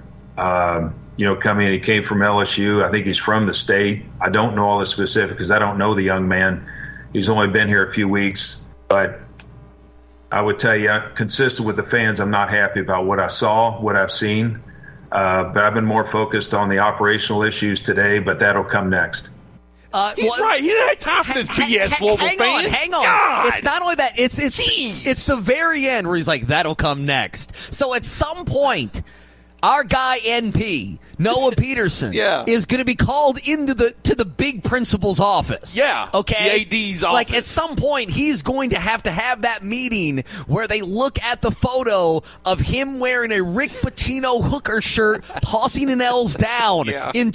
Coming in, he came from LSU. I think he's from the state. I don't know all the specifics because I don't know the young man. He's only been here a few weeks, but I would tell you, consistent with the fans, I'm not happy about what I saw, what I've seen. But I've been more focused on the operational issues today, but that'll come next. He's right. He didn't have time for this BS Louisville fans. Hang on. God. It's not only that. It's the very end where he's like, that'll come next. So at some point, our guy NP, Noah Peterson, is going to be called into the big principal's office. Yeah. Okay? The AD's office. Like, at some point, he's going to have that meeting where they look at the photo of him wearing a Rick Pitino hooker shirt, tossing an L's down in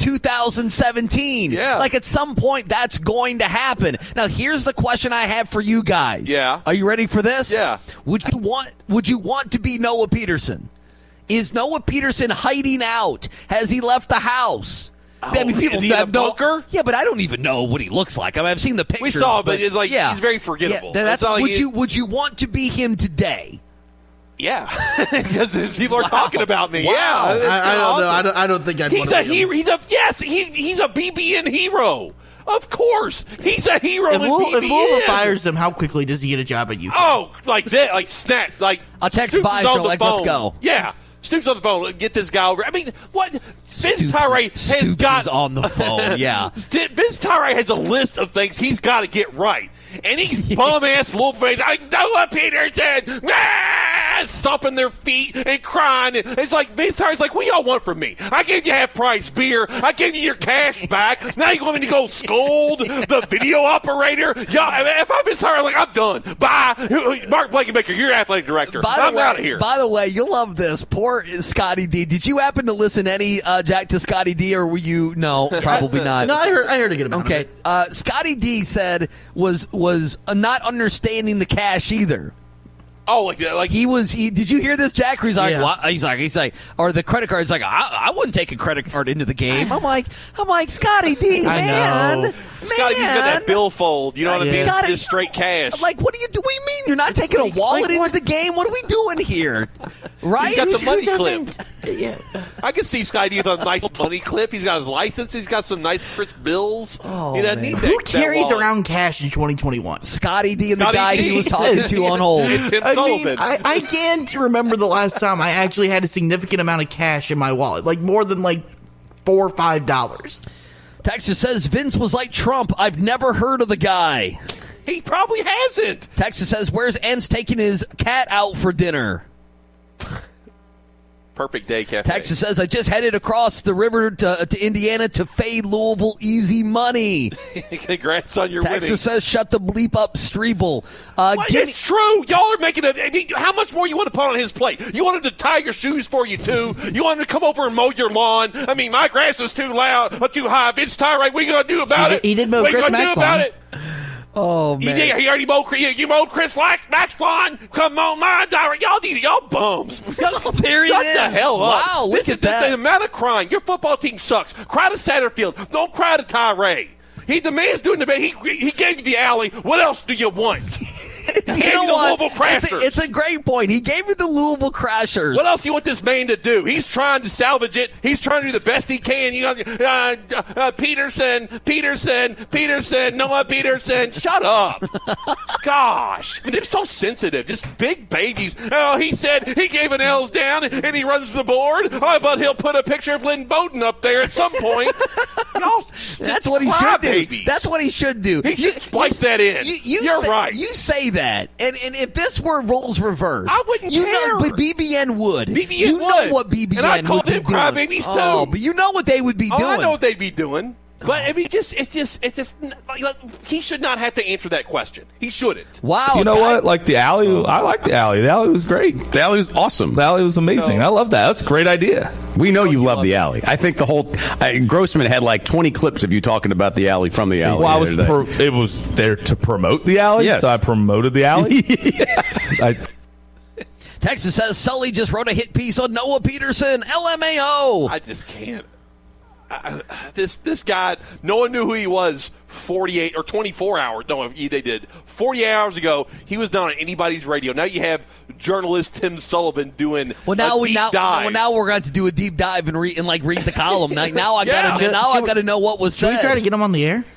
2017. Yeah. Like, at some point, that's going to happen. Now, here's the question I have for you guys. Yeah. Are you ready for this? Yeah. Would you want to be Noah Peterson? Is Noah Peterson hiding out? Has he left the house? I mean, people is he in a bunker? Yeah, but I don't even know what he looks like. I mean, I've seen the pictures. We saw, but it's like he's very forgettable. Yeah, would you want to be him today? Yeah, because people are talking about me. Wow. Yeah, I don't know. I don't think I'd. He's a hero. He's a BBN hero. Of course, he's a hero. If Louisville fires him, how quickly does he get a job at UConn? Oh, like that, like snap, like I'll text Bison, like, let's go. Yeah. Stoops on the phone. Get this guy over. I mean, what? Vince Tyra has got on the phone. Yeah, Vince Tyra has a list of things he's got to get right, and he's bum ass Louisville. I Noah Peterson. stomping their feet and crying. It's like Vince Hardy's like, what y'all want from me? I gave you half-price beer. I gave you your cash back. Now you want me to go scold the video operator? Y'all, if I'm Vince Hardy, I'm like, I'm done. Bye. Mark Blankenbaker, you're athletic director. I'm out of here. By the way, you'll love this. Poor Scotty D. Did you happen to listen any, Jack, to Scotty D, or were you? No, probably not. No, I heard a good amount. Okay. Scotty D said was not understanding the cash either. Oh, like he did you hear this, Jack? He's like, what? He's like, or the credit card. He's like, I wouldn't take a credit card into the game. I'm like, Scotty D, man. Scotty D's got that billfold. You know what I mean? Just straight cash. I'm like, what do you mean? You're not taking a wallet into the game? What are we doing here? Right? He's got the money clip. Yeah. I can see Scotty with a nice money clip. He's got his license. He's got some nice crisp bills. Oh, he doesn't need that. Who carries around cash in 2021? Scotty D and the guy he was talking to on hold. I can't remember the last time I actually had a significant amount of cash in my wallet, like more than $4 or $5. Texas says Vince was like Trump. I've never heard of the guy. He probably hasn't. Texas says, where's Entz taking his cat out for dinner? Perfect Day Cafe. Texas says, I just headed across the river to Indiana to fade Louisville easy money. Congrats on your Texas winnings. says, shut the bleep up, Strebel. It's true. Y'all are making how much more you want to put on his plate? You want him to tie your shoes for you, too? You want him to come over and mow your lawn? I mean, my grass is too loud or too high. Vince Tyree, what are you going to do about it? He did mow Chris Mack's lawn. Oh, man. He already mowed. You mowed Chris Mack's lawn. Come on, mine, y'all bums. There he Shut is. the hell up. Wow, look at that. The amount of crying. Your football team sucks. Cry to Satterfield. Don't cry to Tyree. The man's doing the best. He gave you the alley. What else do you want? He gave you the Louisville Crashers. It's a great point. He gave you the Louisville Crashers. What else do you want this man to do? He's trying to salvage it. He's trying to do the best he can. Peterson, Noah Peterson. Shut up. Gosh. They're so sensitive. Just big babies. Oh, he said he gave an L's down and he runs the board. I bet he'll put a picture of Lynn Bowden up there at some point. That's what he should do. Babies. That's what he should do. He should splice that in. You're right. You say that. And if this were roles reversed, I wouldn't care. But BBN would. BBN would. Know what BBN and I call would them be doing. crybabies too. Oh, but you know what they would be doing. I know what they'd be doing. But I mean, it's just he should not have to answer that question. He shouldn't. Wow. You know what? Like the alley, I like the alley. The alley was great. The alley was awesome. The alley was amazing. I love that. That's a great idea. We know you love the alley. I think the whole Grossman had 20 clips of you talking about the alley from the alley. Well, it was there to promote the alley, yes. So I promoted the alley. Texas says Sully just wrote a hit piece on Noah Peterson. LMAO. I just can't. This guy, no one knew who he was 48 or 24 hours. No, they did. 48 hours ago, he was not on anybody's radio. Now you have journalist Tim Sullivan doing a deep dive. Now we're going to do a deep dive and read the column. Now I got to know what was said. Should we try to get him on the air?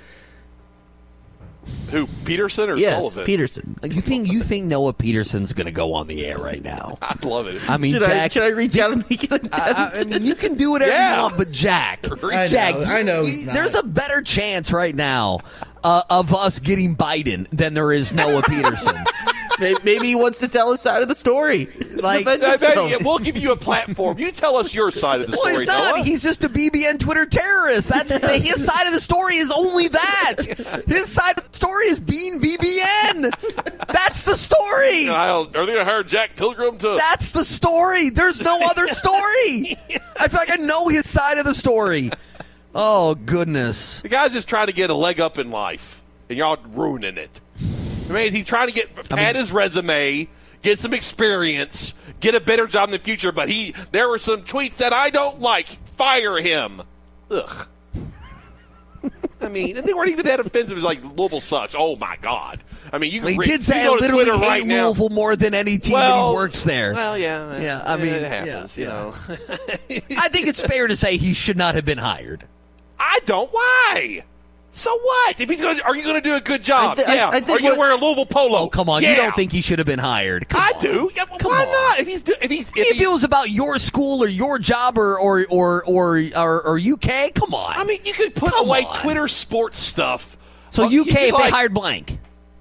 Who, Peterson or Sullivan? Yes, Peterson. You think Noah Peterson's going to go on the air right now? I'd love it. I mean, Jack, should I reach out and make an attempt? I mean, you can do whatever you want, but Jack, I know. There's a better chance right now of us getting Biden than there is Noah Peterson. Maybe he wants to tell his side of the story. We'll give you a platform. You tell us your side of the story. Well, he's not. Noah. He's just a BBN Twitter terrorist. His side of the story is only that. His side of the story is being BBN. That's the story. Earlier I heard Jack Pilgrim too. That's the story. There's no other story. I feel like I know his side of the story. Oh, goodness. The guy's just trying to get a leg up in life, and y'all ruining it. I mean, he's trying to pad his resume, get some experience, get a better job in the future, but there were some tweets that I don't like. Fire him. Ugh. I mean, and they weren't even that offensive. It was like, Louisville sucks. Oh, my God. I mean, you did say I literally hate Louisville more than any team that he works there. Well, yeah. I mean, it happens, you know. I think it's fair to say he should not have been hired. I don't. Why? So what? If are you going to do a good job? Are you going to wear a Louisville polo? Oh, come on! Yeah. You don't think he should have been hired? I do. Yeah, why not? If it was about your school or your job or UK, come on. I mean, you could put away Twitter sports stuff. So UK, if they hired blank.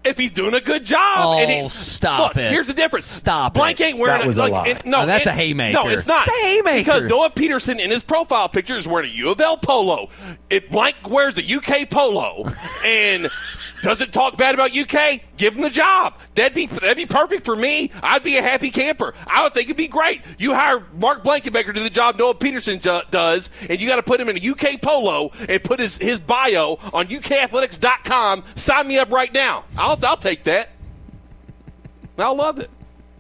If he's doing a good job. Oh, stop it. Here's the difference. Stop Blank ain't wearing That was a lie. No, that's a haymaker. No, it's not. It's a haymaker. Because Noah Peterson in his profile picture is wearing a U of L polo. If Blank wears a UK polo and doesn't talk bad about UK, give him the job. That'd be perfect for me. I'd be a happy camper. I would think it'd be great. You hire Mark Blankenbaker to do the job Noah Peterson does, and you got to put him in a UK polo and put his bio on UKathletics.com. Sign me up right now. I'll take that. I'll love it.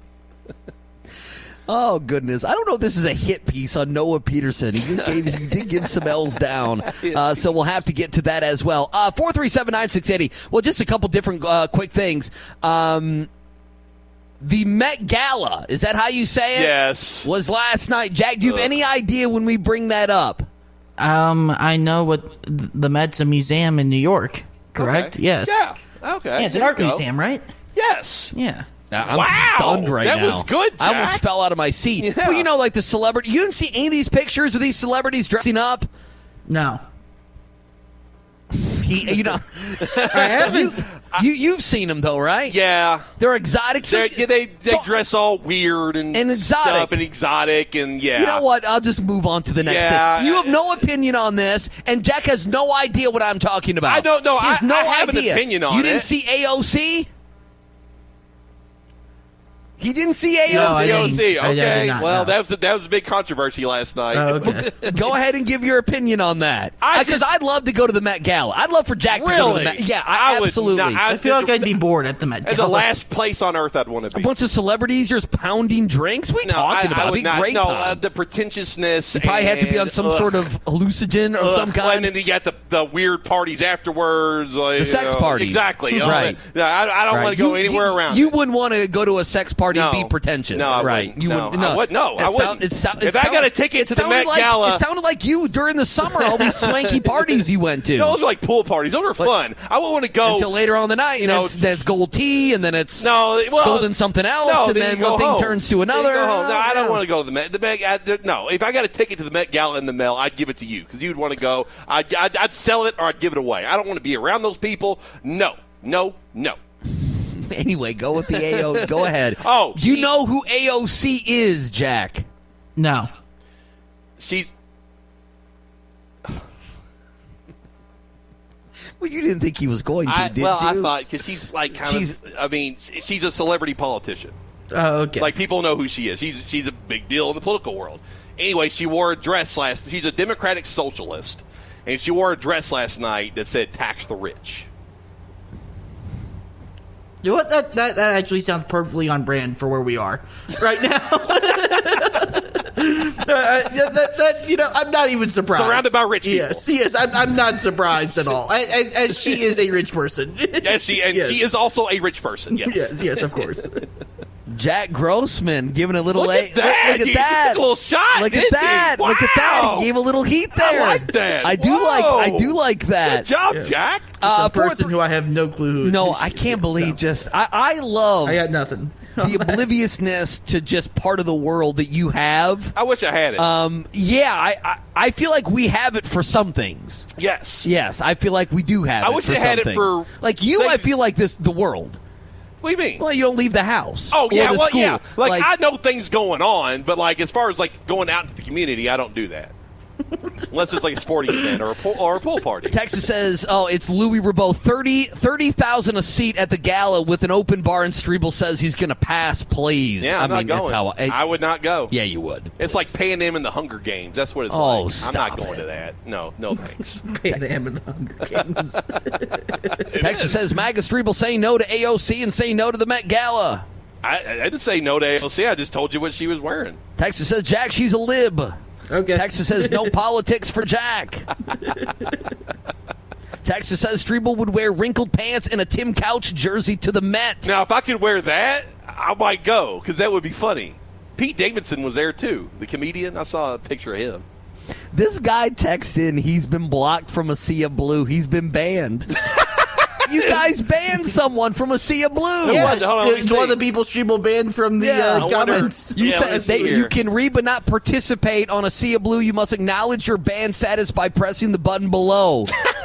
Oh, goodness. I don't know if this is a hit piece on Noah Peterson. He did give some L's down. So we'll have to get to that as well. 437-9680. Well, just a couple different quick things. The Met Gala, is that how you say it? Yes. Was last night. Jack, do you have any idea when we bring that up? I know what the Met's a museum in New York, correct? Okay. Yes. Yeah. Okay. Yeah, it's an art museum, right? Yes. Yeah. I'm stunned right now. That was good, Jack. I almost fell out of my seat. Yeah. Well, like the celebrity. You didn't see any of these pictures of these celebrities dressing up? No. I haven't. You've seen them, though, right? Yeah. They're exotic. They dress all weird and exotic. Stuff and exotic and yeah. You know what? I'll just move on to the next thing. You have no opinion on this, and Jack has no idea what I'm talking about. I don't know. He has no I have idea. an opinion on it. You didn't see AOC? He didn't see AOC. No, I AOC. didn't. I Okay. did not, Well, no. that was a big controversy last night. Oh, okay. Go ahead and give your opinion on that. Because I'd love to go to the Met Gala. I'd love for Jack to go to the Met. Yeah, I would absolutely. not- I feel like I'd be bored at the Met As Gala. the last place on earth I'd want to a be. bunch of celebrities just pounding drinks? What are you talking about? I It'd would be not. great No, time. the pretentiousness. You probably had to be on some sort of hallucinogen of some kind. And then you got the weird parties afterwards. Like, The sex parties. Exactly. Right. I don't want to go anywhere around. You wouldn't want to go to a sex party and be pretentious. No, I right. wouldn't. You No, wouldn't. I wouldn't. No, I wouldn't. If I got a ticket to the Met Gala. It sounded like you during the summer, all these swanky parties you went to. No, those are like pool parties. Those are fun. I wouldn't want to go until later on in the night. You know, then it's gold tea, and then it's gold and something else, and then one thing turns to another. No, I don't want to go to the Met. No, if I got a ticket to the Met Gala in the mail, I'd give it to you because you'd want to go. I'd sell it or I'd give it away. I don't want to be around those people. No. Anyway, go with the AO. Go ahead. Oh, do you know who AOC is, Jack? No. She's. Well, you didn't think he was going to, did you? I thought because she's like she's a celebrity politician. Oh, okay. Like people know who she is. She's a big deal in the political world. Anyway, she wore a dress she's a Democratic socialist, and she wore a dress last night that said "Tax the Rich." You know what? That actually sounds perfectly on brand for where we are right now. I'm not even surprised. Surrounded by rich people. Yes, I'm not surprised at all. As she is a rich person. She is also a rich person. Yes, yes, of course. Jack Grossman giving a little. Look at that! Look at that! Took a little shot. Look at that! Wow. Look at that! He gave a little heat there. I like that. I do like that. Good job, Jack. A person who I have no clue who. No, I can't believe. Just I love. I got nothing. The obliviousness to just part of the world that you have. I wish I had it. Yeah, I feel like we have it for some things. Yes, I feel like we do have. I it wish for they some had it things. for like you. I feel like the world. What do you mean? Well, you don't leave the house. Oh, yeah, or the school. yeah. Like, I know things going on, but, like, as far as, like, going out into the community, I don't do that. Unless it's like a sporting event or a pool party. Texas says, it's Louis Ribot. 30,000 a seat at the gala with an open bar, and Strebel says he's going to pass, please. Yeah, I'm not going. That's how I would not go. Yeah, you would. It's like Pan Am in the Hunger Games. That's what it's like. I'm not going to that. No thanks. Pan Am in the Hunger Games. Texas says, MAGA Strebel saying no to AOC and saying no to the Met Gala. I didn't say no to AOC. I just told you what she was wearing. Texas says, Jack, she's a lib. Okay. Texas says no politics for Jack. Texas says Strebel would wear wrinkled pants and a Tim Couch jersey to the Met. Now, if I could wear that, I might go because that would be funny. Pete Davidson was there too, the comedian. I saw a picture of him. This guy texted in, he's been blocked from a Sea of Blue. He's been banned. You guys banned someone from a Sea of Blue. Yes, it's one of the people Strebel banned from the comments. You said you can read but not participate on a Sea of Blue. You must acknowledge your ban status by pressing the button below.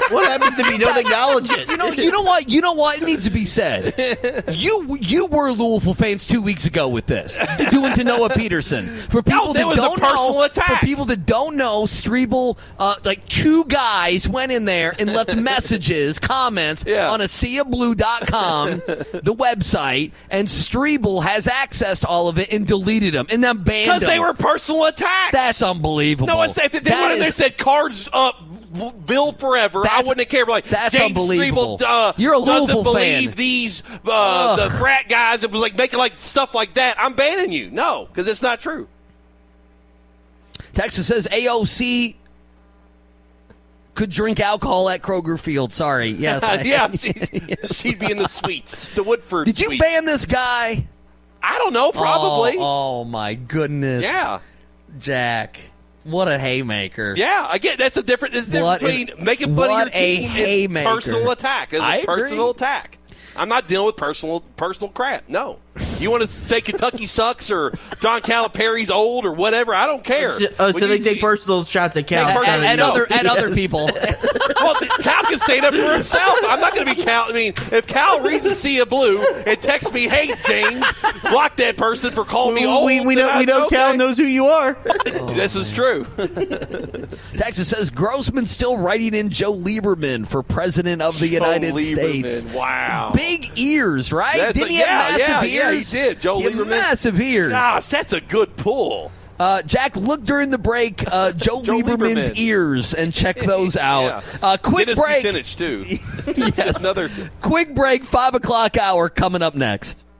What happens if you don't acknowledge it? You know what? You know what needs to be said. You were Louisville fans 2 weeks ago with this, doing to Noah Peterson. For people that don't know, for people that don't know, Strebel, like 2 guys went in there and left messages, comments on ASeaBlue.com, the website, and Strebel has access to all of it and deleted them and then banned them. Because they were personal attacks. That's unbelievable. No, if they went in there and said cards up, Bill forever, I wouldn't have cared. Like, that's James unbelievable. Strebel, You're a Louisville doesn't believe fan. These the frat guys and was like making like stuff like that. I'm banning you. No, because it's not true. Texas says AOC could drink alcohol at Kroger Field. Sorry. Yes. She'd be in the suites, the Woodford Did you suite. ban this guy? I don't know, probably. Oh my goodness. Yeah. Jack, what a haymaker. Yeah, again, that's a different. There's a difference between making fun of your team and personal attack. It's a personal attack. I'm not dealing with personal crap. No. You want to say Kentucky sucks or John Calipari's old or whatever? I don't care. So they take personal shots at Cal. And other people. Well, Cal can say that for himself. I'm not going to be Cal. I mean, if Cal reads a Sea of Blue and texts me, "Hey, James, block that person for calling me old," we know Cal knows who you are. This is true. Texas says Grossman still writing in Joe Lieberman for president of the United States. Wow. Big ears, right? Didn't he have massive ears? Yeah, he did. Joe Lieberman. Massive ears. Gosh, that's a good pull. Jack, look during the break, Joe Lieberman's ears and check those out. Quick Dennis break. Kucinich, too. Yes. Quick break, 5 o'clock hour coming up next.